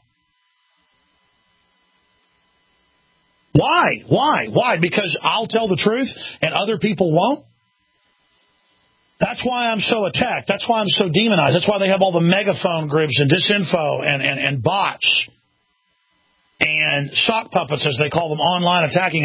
Why? Why? Because I'll tell the truth and other people won't? That's why I'm so attacked. That's why I'm so demonized. That's why they have all the megaphone groups and disinfo and bots and sock puppets, as they call them, online, attacking.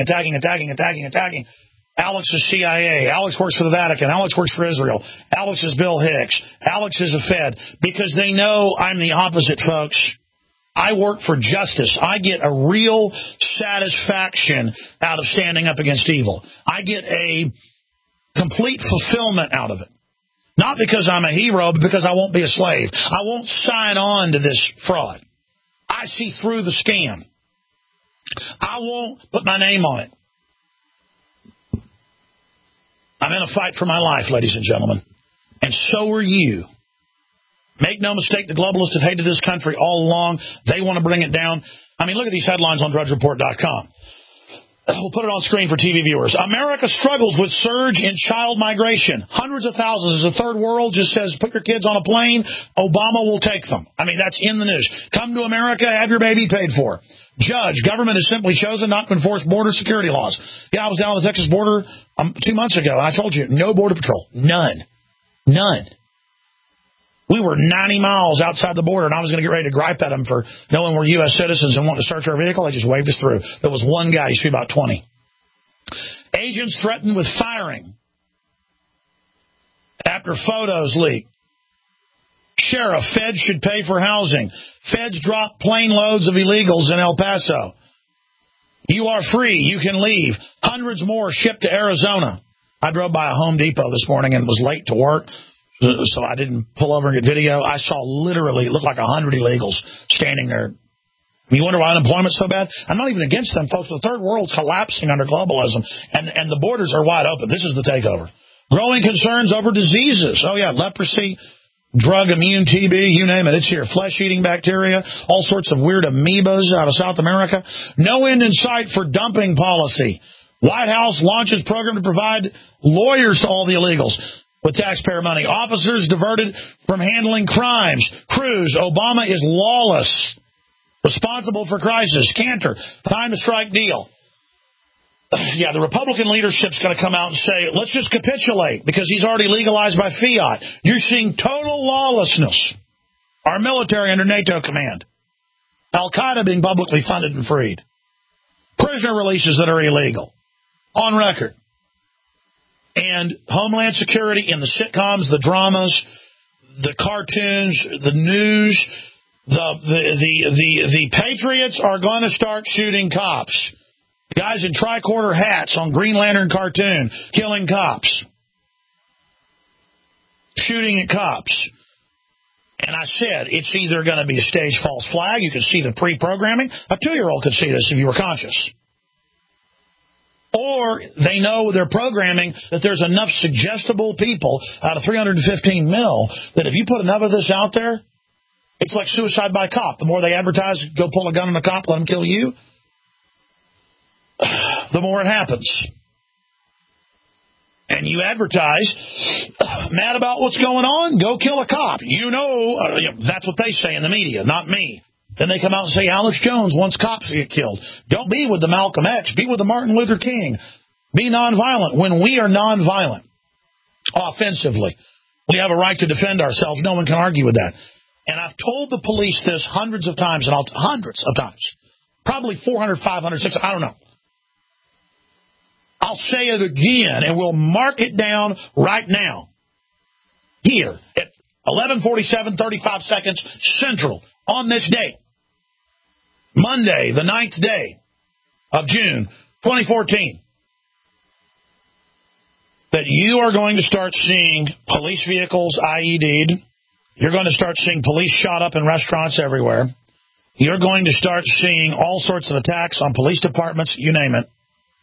Alex is CIA. Alex works for the Vatican. Alex works for Israel. Alex is Bill Hicks. Alex is a Fed. Because they know I'm the opposite, folks. I work for justice. I get a real satisfaction out of standing up against evil. I get a complete fulfillment out of it. Not because I'm a hero, but because I won't be a slave. I won't sign on to this fraud. I see through the scam. I won't put my name on it. I'm in a fight for my life, ladies and gentlemen. And so are you. Make no mistake, the globalists have hated this country all along. They want to bring it down. I mean, look at these headlines on DrudgeReport.com. We'll put it on screen for TV viewers. America struggles with surge in child migration. Hundreds of thousands. The third world just says, put your kids on a plane. Obama will take them. I mean, that's in the news. Come to America, have your baby paid for. Judge, government has simply chosen not to enforce border security laws. Yeah, I was down on the Texas border 2 months ago, and I told you, no border patrol. None. We were 90 miles outside the border, and I was going to get ready to gripe at them for knowing we're U.S. citizens and wanting to search our vehicle. They just waved us through. There was one guy, he used to be about 20. Agents threatened with firing after photos leaked. Sheriff, feds should pay for housing. Feds drop plane loads of illegals in El Paso. You are free. You can leave. Hundreds more shipped to Arizona. I drove by a Home Depot this morning and was late to work, so I didn't pull over and get video. I saw literally, it looked like 100 illegals standing there. You wonder why unemployment's so bad? I'm not even against them, folks. The third world's collapsing under globalism, and the borders are wide open. This is the takeover. Growing concerns over diseases. Oh, yeah, leprosy, drug immune TB, you name it, it's here. Flesh-eating bacteria, all sorts of weird amoebas out of South America. No end in sight for dumping policy. White House launches program to provide lawyers to all the illegals with taxpayer money. Officers diverted from handling crimes. Cruz, Obama is lawless. Responsible for crisis. Cantor, time to strike deal. Yeah, the Republican leadership's going to come out and say, let's just capitulate because he's already legalized by fiat. You're seeing total lawlessness. Our military under NATO command. Al-Qaeda being publicly funded and freed. Prisoner releases that are illegal. On record. And Homeland Security in the sitcoms, the dramas, the cartoons, the news, the Patriots are going to start shooting cops. Guys in tricorner hats on Green Lantern cartoon killing cops. Shooting at cops. And I said, it's either going to be a staged false flag. You can see the pre-programming. A 2-year-old could see this if you were conscious. Or they know they're programming that there's enough suggestible people out of 315 mil that if you put enough of this out there, it's like suicide by cop. The more they advertise, go pull a gun on a cop, let him kill you, the more it happens. And you advertise, mad about what's going on, go kill a cop. You know, that's what they say in the media, not me. Then they come out and say, Alex Jones wants cops to get killed. Don't be with the Malcolm X. Be with the Martin Luther King. Be nonviolent. When we are nonviolent, offensively, we have a right to defend ourselves. No one can argue with that. And I've told the police this hundreds of times, hundreds of times. Probably 400, 500, 600, I don't know. I'll say it again, and we'll mark it down right now. Here at 11:47, 35 seconds Central on this date. Monday, the 9th day of June, 2014. That you are going to start seeing police vehicles IED'd. You're going to start seeing police shot up in restaurants everywhere. You're going to start seeing all sorts of attacks on police departments, you name it.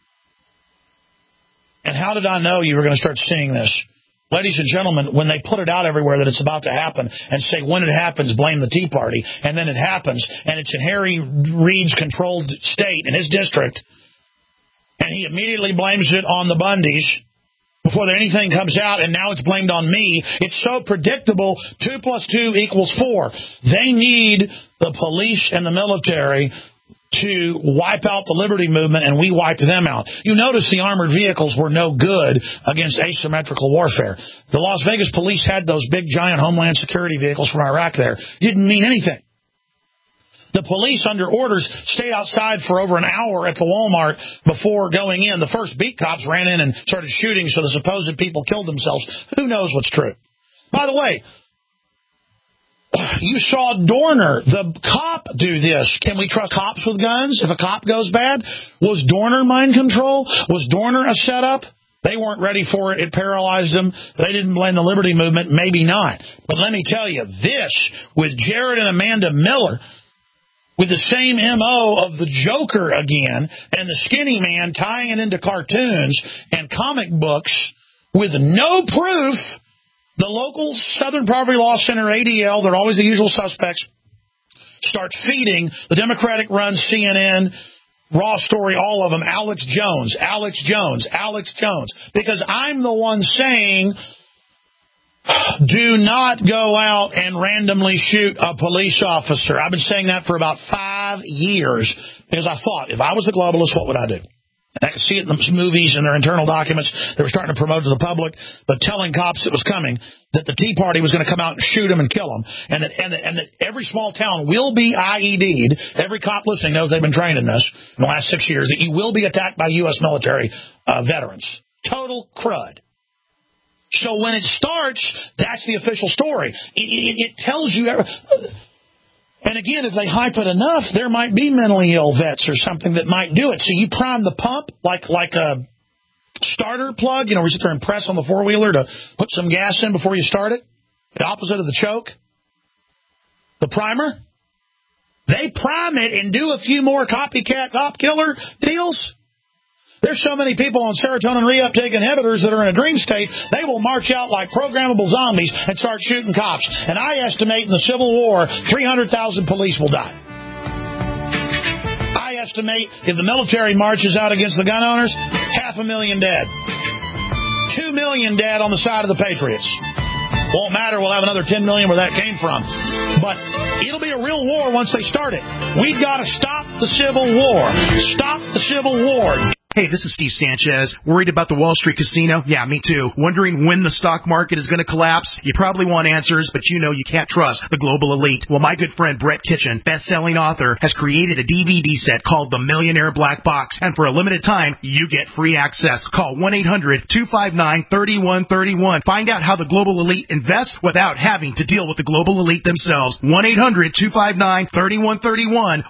And how did I know you were going to start seeing this? Ladies and gentlemen, when they put it out everywhere that it's about to happen and say when it happens, blame the Tea Party, and then it happens, and it's in Harry Reid's controlled state in his district, and he immediately blames it on the Bundys before anything comes out, and now it's blamed on me. It's so predictable, 2 + 2 = 4. They need the police and the military to wipe out the liberty movement, and we wipe them out. You notice the armored vehicles were no good against asymmetrical warfare. The Las Vegas police had those big, giant Homeland Security vehicles from Iraq there. Didn't mean anything. The The police, under orders, stayed outside for over an hour at the Walmart before going in. The first beat cops ran in and started shooting, so the supposed people killed themselves. Who knows what's true? By the way, you saw Dorner, the cop, do this. Can we trust cops with guns if a cop goes bad? Was Dorner mind control? Was Dorner a setup? They weren't ready for it. It paralyzed them. They didn't blame the Liberty Movement. Maybe not. But let me tell you, this, with Jared and Amanda Miller, with the same M.O. of the Joker again, and the skinny man tying it into cartoons and comic books with no proof, the local Southern Poverty Law Center, ADL, they're always the usual suspects, start feeding the Democratic-run CNN, Raw Story, all of them, Alex Jones, because I'm the one saying, do not go out and randomly shoot a police officer. I've been saying that for about 5 years because I thought, if I was the globalist, what would I do? And I could see it in the movies and their internal documents they were starting to promote to the public, but telling cops it was coming, that the Tea Party was going to come out and shoot them and kill them, and that every small town will be IED'd. Every cop listening knows they've been trained in this in the last 6 years, that you will be attacked by U.S. military veterans. Total crud. So when it starts, that's the official story. It tells you... And again, if they hype it enough, there might be mentally ill vets or something that might do it. So you prime the pump like a starter plug, we sit there and press on the four-wheeler to put some gas in before you start it. The opposite of the choke. The primer. They prime it and do a few more copycat cop killer deals. There's so many people on serotonin reuptake inhibitors that are in a dream state, they will march out like programmable zombies and start shooting cops. And I estimate in the Civil War, 300,000 police will die. I estimate if the military marches out against the gun owners, 500,000 dead. 2 million dead on the side of the Patriots. Won't matter, we'll have another 10 million where that came from. But it'll be a real war once they start it. We've got to stop the Civil War. Stop the Civil War. Hey, this is Steve Sanchez. Worried about the Wall Street casino? Yeah, me too. Wondering when the stock market is going to collapse? You probably want answers, but you know you can't trust the global elite. Well, my good friend Brett Kitchen, best-selling author, has created a DVD set called The Millionaire Black Box, and for a limited time, you get free access. Call 1-800-259-3131. Find out how the global elite invests without having to deal with the global elite themselves. 1-800-259-3131.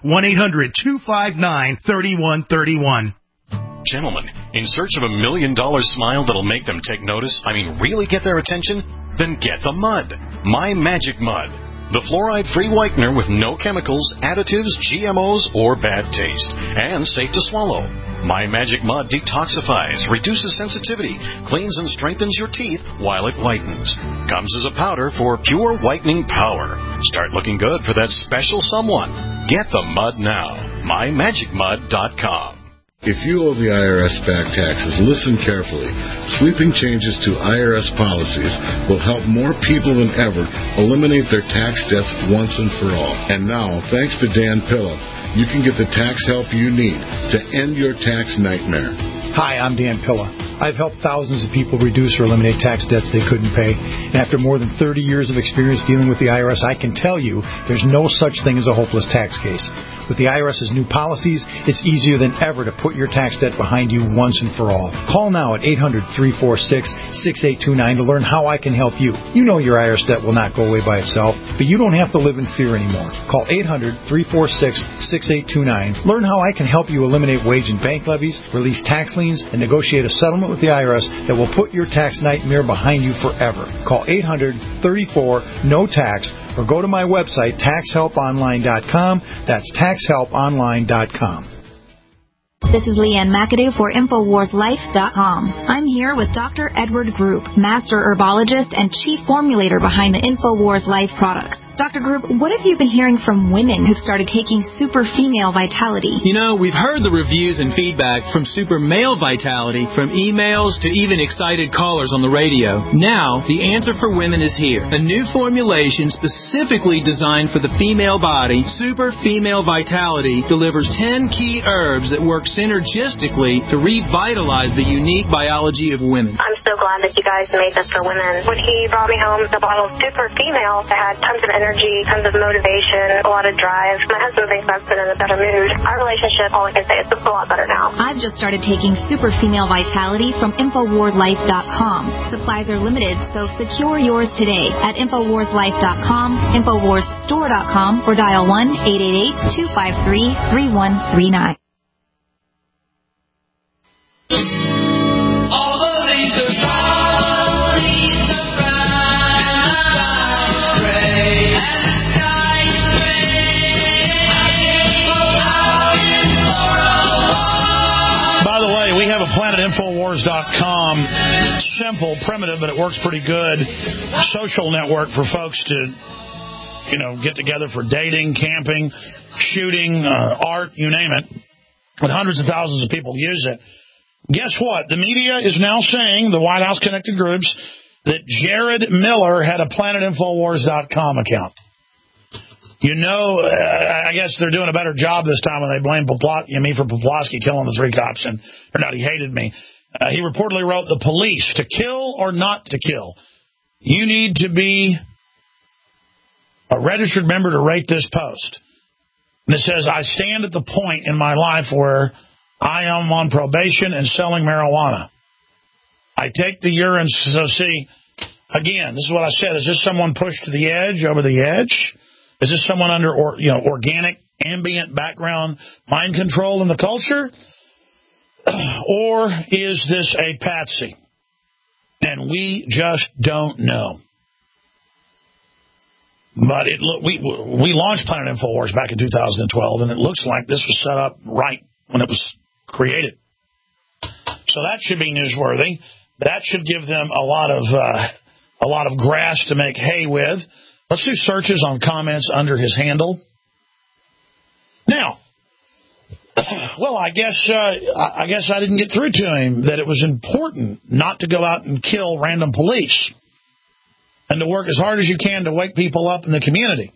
1-800-259-3131. Gentlemen, in search of $1 million smile that'll make them take notice, really get their attention? Then get the Mud. My Magic Mud. The fluoride-free whitener with no chemicals, additives, GMOs, or bad taste. And safe to swallow. My Magic Mud detoxifies, reduces sensitivity, cleans and strengthens your teeth while it whitens. Comes as a powder for pure whitening power. Start looking good for that special someone. Get the Mud now. MyMagicMud.com. If you owe the IRS back taxes, listen carefully. Sweeping changes to IRS policies will help more people than ever eliminate their tax debts once and for all. And now, thanks to Dan Pilla, you can get the tax help you need to end your tax nightmare. Hi, I'm Dan Pilla. I've helped thousands of people reduce or eliminate tax debts they couldn't pay. And after more than 30 years of experience dealing with the IRS, I can tell you there's no such thing as a hopeless tax case. With the IRS's new policies, it's easier than ever to put your tax debt behind you once and for all. Call now at 800-346-6829 to learn how I can help you. You know your IRS debt will not go away by itself, but you don't have to live in fear anymore. Call 800-346-6829. Learn how I can help you eliminate wage and bank levies, release tax liens, and negotiate a settlement with the IRS that will put your tax nightmare behind you forever. Call 800-34-NO-TAX or go to my website, taxhelponline.com. That's taxhelponline.com. This is Leanne McAdoo for InfoWarsLife.com. I'm here with Dr. Edward Group, Master Herbologist and Chief Formulator behind the InfoWars Life products. Dr. Group, what have you been hearing from women who've started taking Super Female Vitality? We've heard the reviews and feedback from Super Male Vitality, from emails to even excited callers on the radio. Now, the answer for women is here. A new formulation specifically designed for the female body, Super Female Vitality, delivers 10 key herbs that work synergistically to revitalize the unique biology of women. I'm so glad that you guys made this for women. When he brought me home the bottle of Super Female, that had tons of energy, tons of motivation, a lot of drive. My husband thinks I've been in a better mood. Our relationship, all I can say, is it's a lot better now. I've just started taking Super Female Vitality from InfoWarsLife.com. Supplies are limited, so secure yours today at InfoWarsLife.com, InfoWarsStore.com, or dial 1-888-253-3139. PlanetInfoWars.com, simple, primitive, but it works pretty good. Social network for folks to, get together for dating, camping, shooting, art, you name it. And hundreds of thousands of people use it. Guess what? The media is now saying, the White House connected groups, that Jared Miller had a PlanetInfoWars.com account. I guess they're doing a better job this time when they blame me for Poplawski killing the 3 cops, and he hated me. He reportedly wrote, "The police, to kill or not to kill, you need to be a registered member to rate this post." And it says, "I stand at the point in my life where I am on probation and selling marijuana. I take the urine." So see, again, this is what I said. Is this someone pushed to the edge, over the edge? Is this someone under organic, ambient background mind control in the culture? Or is this a patsy? And we just don't know. But we launched Planet InfoWars back in 2012, and it looks like this was set up right when it was created. So that should be newsworthy. That should give them a lot of grass to make hay with. Let's do searches on comments under his handle. Now, well, I guess I didn't get through to him that it was important not to go out and kill random police and to work as hard as you can to wake people up in the community.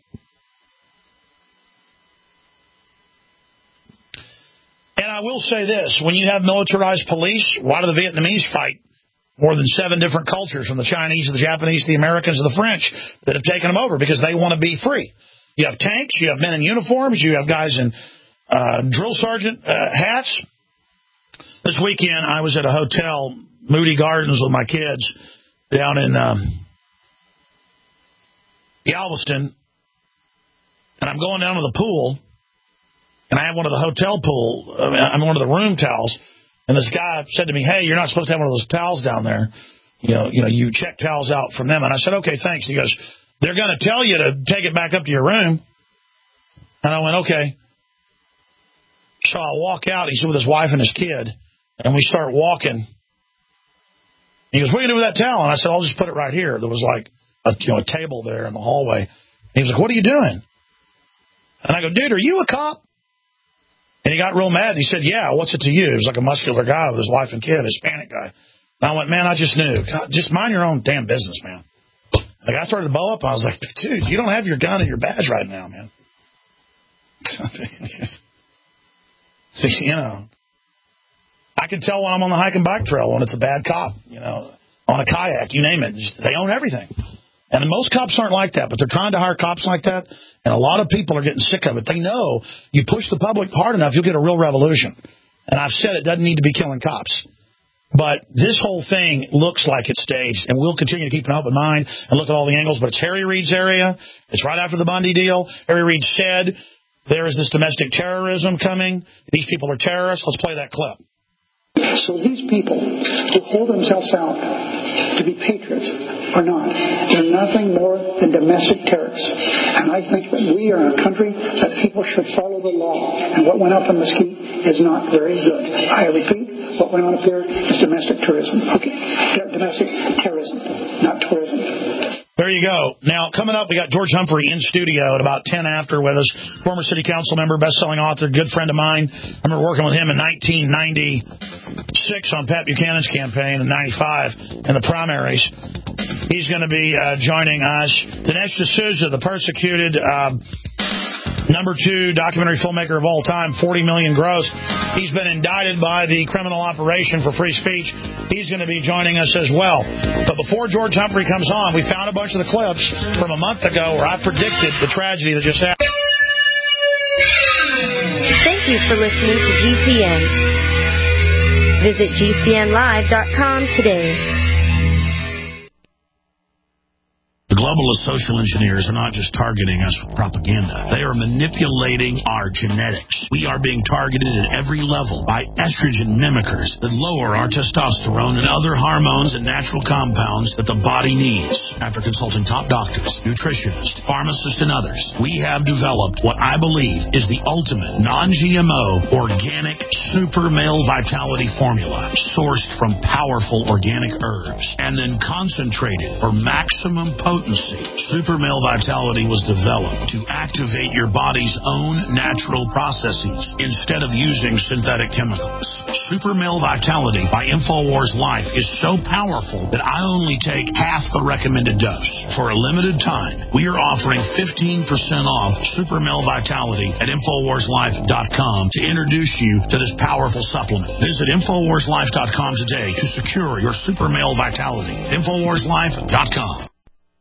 And I will say this, when you have militarized police, why do the Vietnamese fight more than 7 different cultures, from the Chinese to the Japanese to the Americans to the French, that have taken them over? Because they want to be free. You have tanks, you have men in uniforms, you have guys in drill sergeant hats. This weekend, I was at a hotel, Moody Gardens, with my kids down in Galveston, and I'm going down to the pool, and I have one of the hotel pool, I'm one of the room towels. And this guy said to me, "Hey, you're not supposed to have one of those towels down there. You check towels out from them." And I said, "Okay, thanks." He goes, "They're going to tell you to take it back up to your room." And I went, "Okay." So I walk out. He's with his wife and his kid, and we start walking. He goes, "What are you going to do with that towel?" And I said, "I'll just put it right here." There was like a table there in the hallway. And he was like, "What are you doing?" And I go, "Dude, are you a cop?" And he got real mad. He said, "Yeah, what's it to you?" He was like a muscular guy with his wife and kid, a Hispanic guy. And I went, "Man, I just knew. God, just mind your own damn business, man." The guy started to bow up. I was like, "Dude, you don't have your gun and your badge right now, man." I can tell when I'm on the hike and bike trail when it's a bad cop, on a kayak, you name it. They own everything. And most cops aren't like that, but they're trying to hire cops like that, and a lot of people are getting sick of it. They know you push the public hard enough, you'll get a real revolution. And I've said it doesn't need to be killing cops. But this whole thing looks like it's staged, and we'll continue to keep an open mind and look at all the angles. But it's Harry Reid's area. It's right after the Bundy deal. Harry Reid said there is this domestic terrorism coming. These people are terrorists. Let's play that clip. So these people who hold themselves out to be patriots are not. They're nothing more than domestic terrorists. And I think that we are a country that people should follow the law. And what went up in Mesquite is not very good. I repeat, what went on up there is domestic terrorism. Okay, domestic terrorism, not tourism. There you go. Now, coming up, we got George Humphrey in studio at about 10 after with us. Former city council member, best-selling author, good friend of mine. I remember working with him in 1996 on Pat Buchanan's campaign in 95 in the primaries. He's going to be joining us. Dinesh D'Souza, the persecuted #2 documentary filmmaker of all time, 40 million gross. He's been indicted by the Criminal Operation for Free Speech He's going to be joining us as well. But before George Humphrey comes on, we found a bunch of the clips from a month ago where I predicted the tragedy that just happened. Thank you for listening to GCN. Visit GCNlive.com today. The globalist social engineers are not just targeting us with propaganda. They are manipulating our genetics. We are being targeted at every level by estrogen mimickers that lower our testosterone and other hormones and natural compounds that the body needs. After consulting top doctors, nutritionists, pharmacists, and others, we have developed what I believe is the ultimate non-GMO organic super male vitality formula sourced from powerful organic herbs and then concentrated for maximum potency. Super Male Vitality was developed to activate your body's own natural processes instead of using synthetic chemicals. Super Male Vitality by InfoWars Life is so powerful that I only take half the recommended dose. For a limited time, we are offering 15% off Super Male Vitality at InfoWarsLife.com to introduce you to this powerful supplement. Visit InfoWarsLife.com today to secure your Super Male Vitality. InfoWarsLife.com.